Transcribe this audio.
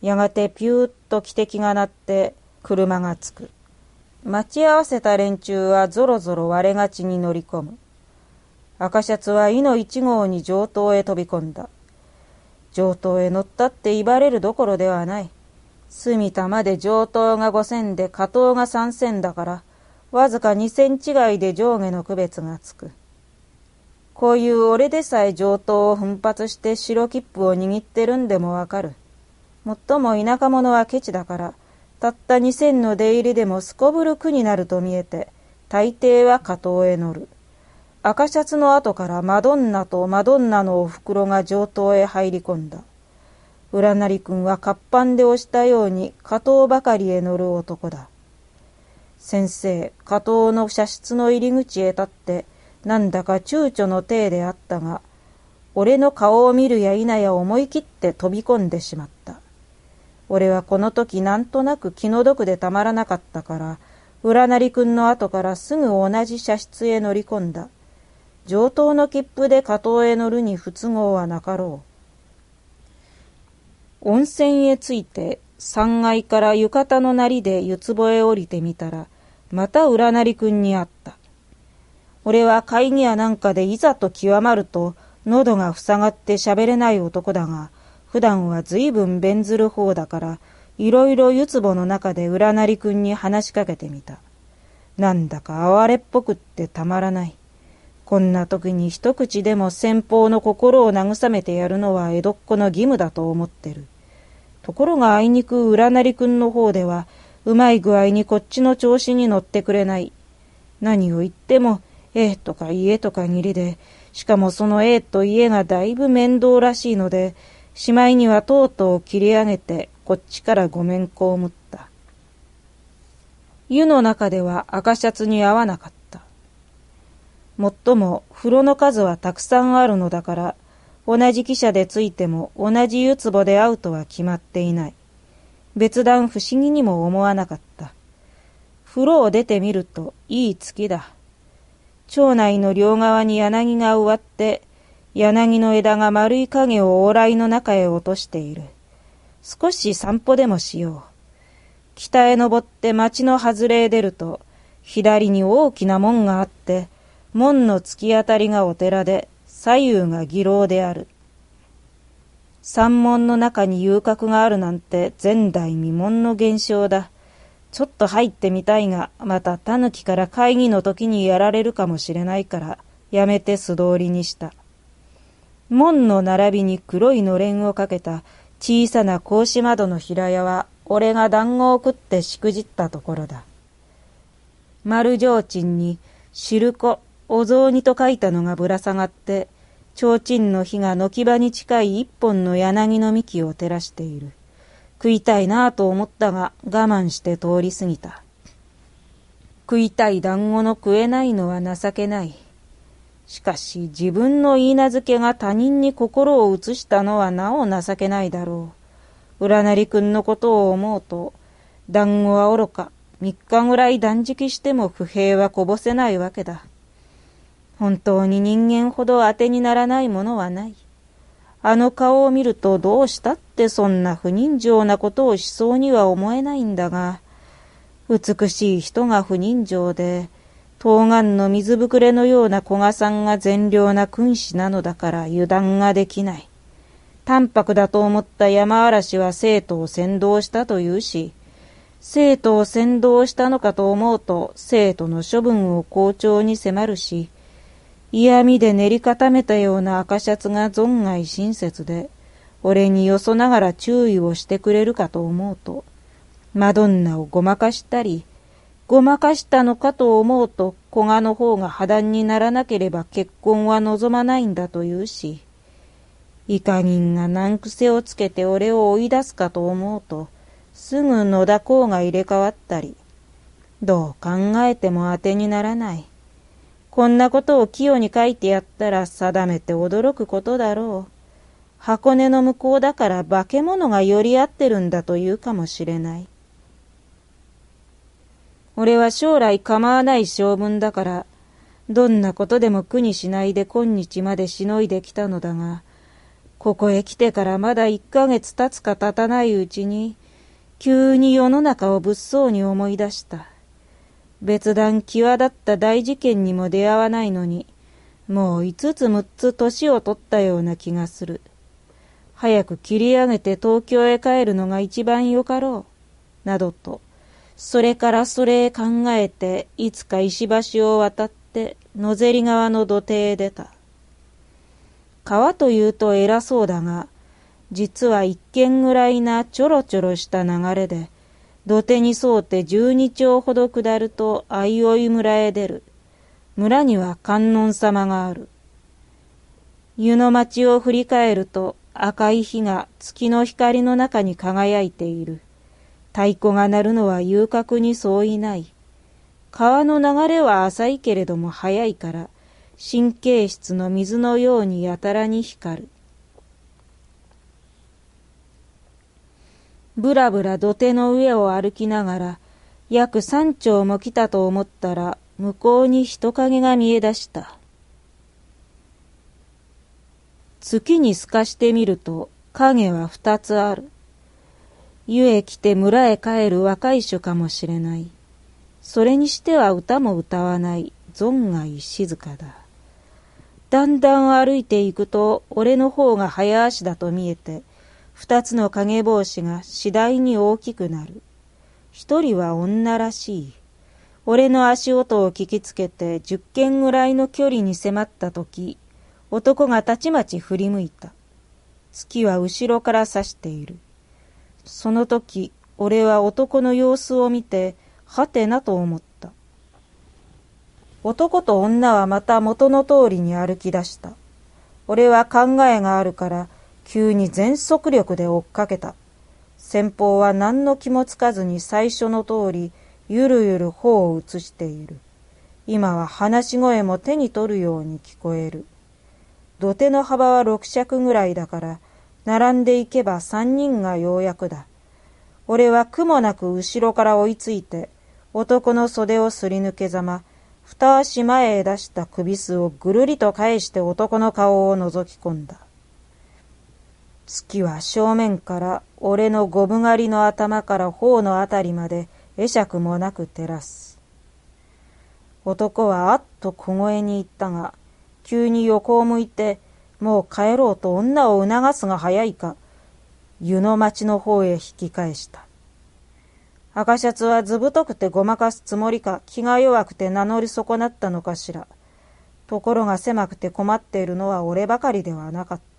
やがてピューッと汽笛が鳴って車が着く。待ち合わせた連中はぞろぞろ割れがちに乗り込む。赤シャツは伊の一号に上等へ飛び込んだ。上等へ乗ったって威張れるどころではない。隅田まで上等が5銭で下等が3銭だから、わずか2銭違いで上下の区別がつく。こういう俺でさえ上等を奮発して白切符を握ってるんでもわかる。もっとも田舎者はケチだから、たった2銭の出入りでもすこぶる苦になると見えて、大抵は下等へ乗る。赤シャツの後からマドンナとマドンナのお袋が上等へ入り込んだ。浦成君は活版で押したように下等ばかりへ乗る男だ。先生、下等の車室の入り口へ立って、なんだか躊躇の体であったが、俺の顔を見るや否や思い切って飛び込んでしまった。俺はこの時なんとなく気の毒でたまらなかったから、浦成君の後からすぐ同じ車室へ乗り込んだ。上等の切符で下等へ乗るに不都合はなかろう。温泉へ着いて3階から浴衣のなりで湯壺へ降りてみたら、また浦成君に会った。俺は会議やなんかでいざと極まると喉が塞がって喋れない男だが、普段はずいぶん弁ずる方だから、いろいろ湯壺の中で浦成君に話しかけてみた。なんだか哀れっぽくってたまらない。こんな時に一口でも先方の心を慰めてやるのは江戸っ子の義務だと思ってる。ところがあいにく浦成君の方ではうまい具合にこっちの調子に乗ってくれない。何を言ってもとか家とか義理で、しかもそのと家がだいぶ面倒らしいので、しまいにはとうとう切り上げてこっちからごめんこをむった。湯の中では赤シャツに合わなかった。もっとも風呂の数はたくさんあるのだから、同じ汽車でついても同じ湯壺で会うとは決まっていない。別段不思議にも思わなかった。風呂を出てみるといい月だ。町内の両側に柳が植わって、柳の枝が丸い影を往来の中へ落としている。少し散歩でもしよう。北へ登って町の外れへ出ると、左に大きな門があって、門の突き当たりがお寺で、左右が義楼である。山門の中に遊郭があるなんて前代未聞の現象だ。ちょっと入ってみたいが、また狸から会議の時にやられるかもしれないから、やめて素通りにした。門の並びに黒いのれんをかけた小さな格子窓の平屋は、俺が団子を食ってしくじったところだ。丸提灯に、汁粉、お雑煮と書いたのがぶら下がって、提灯の火が軒場に近い一本の柳の幹を照らしている。食いたいなぁと思ったが我慢して通り過ぎた。食いたい団子の食えないのは情けない。しかし自分の言い名付けが他人に心を移したのはなお情けないだろう。浦成君のことを思うと、団子は愚か、3日ぐらい断食しても不平はこぼせないわけだ。本当に人間ほど当てにならないものはない。あの顔を見るとどうしたってそんな不人情なことをしそうには思えないんだが、美しい人が不人情で、冬瓜の水ぶくれのような古賀さんが善良な君子なのだから油断ができない。淡白だと思った山嵐は生徒を扇動したというし、生徒を扇動したのかと思うと生徒の処分を校長に迫るし、嫌味で練り固めたような赤シャツが存外親切で、俺によそながら注意をしてくれるかと思うと、マドンナをごまかしたり、ごまかしたのかと思うと、古賀の方が破談にならなければ結婚は望まないんだというし、イカ人が難癖をつけて俺を追い出すかと思うと、すぐ野田公が入れ替わったり、どう考えても当てにならない。こんなことを清に書いてやったら定めて驚くことだろう。箱根の向こうだから化け物が寄り合ってるんだというかもしれない。俺は将来構わない性分だから、どんなことでも苦にしないで今日までしのいできたのだが、 ここへ来てからまだ1ヶ月経つか経たないうちに、急に世の中を物騒に思い出した。別段際立った大事件にも出会わないのに、もう5つ6つ年を取ったような気がする。早く切り上げて東京へ帰るのが一番よかろう。などと、それからそれへ考えて、いつか石橋を渡って野芹川の土手へ出た。川というと偉そうだが、実は一軒ぐらいなちょろちょろした流れで、土手に沿うて12町ほど下ると相生村へ出る。村には観音様がある。湯の町を振り返ると赤い火が月の光の中に輝いている。太鼓が鳴るのは遊郭に相違ない。川の流れは浅いけれども速いから、神経質の水のようにやたらに光る。ぶらぶら土手の上を歩きながら、約3町も来たと思ったら、向こうに人影が見え出した。月に透かしてみると、影は2つある。湯へ来て村へ帰る若い衆かもしれない。それにしては歌も歌わない、存外静かだ。だんだん歩いていくと、俺の方が早足だと見えて、2つの影帽子が次第に大きくなる。一人は女らしい。俺の足音を聞きつけて10軒ぐらいの距離に迫ったとき、男がたちまち振り向いた。月は後ろから刺している。その時、俺は男の様子を見て、はてなと思った。男と女はまた元の通りに歩き出した。俺は考えがあるから、急に全速力で追っかけた。先方は何の気もつかずに最初の通り、ゆるゆる頬を移している。今は話し声も手に取るように聞こえる。土手の幅は6尺ぐらいだから、並んでいけば3人がようやくだ。俺は苦もなく後ろから追いついて、男の袖をすり抜けざま、二足前へ出した首すをぐるりと返して男の顔を覗き込んだ。月は正面から俺のゴブ狩りの頭から頬のあたりまで会釈もなく照らす。男はあっと小声に言ったが、急に横を向いて、もう帰ろうと女を促すが早いか、湯の町の方へ引き返した。赤シャツはずぶとくてごまかすつもりか、気が弱くて名乗り損なったのかしら。ところが狭くて困っているのは俺ばかりではなかった。